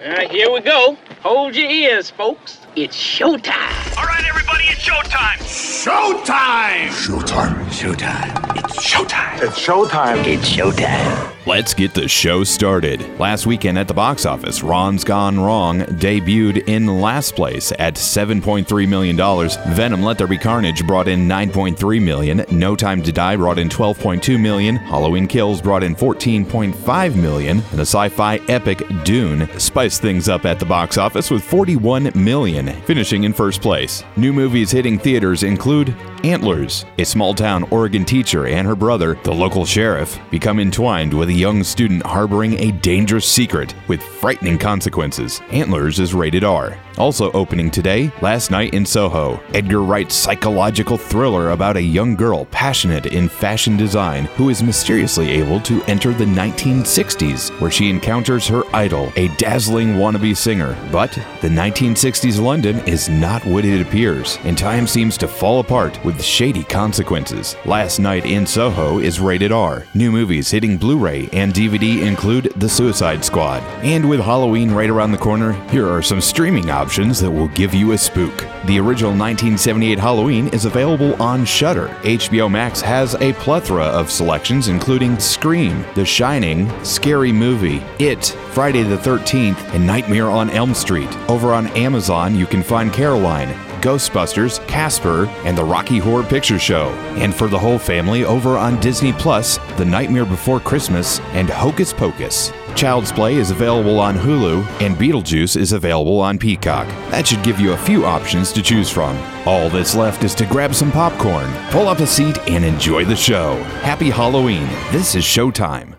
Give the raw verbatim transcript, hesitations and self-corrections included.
Uh, here we go. Hold your ears, folks. It's showtime. All right, everybody, it's showtime. Showtime! Showtime. Showtime. It's showtime. It's showtime. It's showtime. Let's get the show started. Last weekend at the box office, Ron's Gone Wrong debuted in last place at seven point three million dollars. Venom: Let There Be Carnage brought in nine point three million dollars. No Time to Die brought in twelve point two million dollars. Halloween Kills brought in fourteen point five million dollars. And the sci-fi epic Dune spiced things up at the box office with forty-one million dollars, finishing in first place. New movies hitting theaters include Antlers. A small-town Oregon teacher and her brother, the local sheriff, become entwined with a young student harboring a dangerous secret with frightening consequences. Antlers is rated R. Also opening today, Last Night in Soho, Edgar Wright's psychological thriller about a young girl passionate in fashion design who is mysteriously able to enter the nineteen sixties, where she encounters her idol, a dazzling wannabe singer. But the nineteen sixties London is not what it appears, and time seems to fall apart with shady consequences. Last Night in Soho is rated R. New movies hitting Blu-ray and D V D include The Suicide Squad. And with Halloween right around the corner, here are some streaming options options that will give you a spook. The original nineteen seventy-eight Halloween is available on Shudder. H B O Max has a plethora of selections including Scream, The Shining, Scary Movie, It, Friday the thirteenth, and Nightmare on Elm Street. Over on Amazon, you can find Caroline, Ghostbusters, Casper, and the Rocky Horror Picture Show. And for the whole family, over on Disney Plus, The Nightmare Before Christmas and Hocus Pocus. Child's Play is available on Hulu, and Beetlejuice is available on Peacock. That should give you a few options to choose from. All that's left is to grab some popcorn, pull up a seat, and enjoy the show. Happy Halloween. This is Showtime.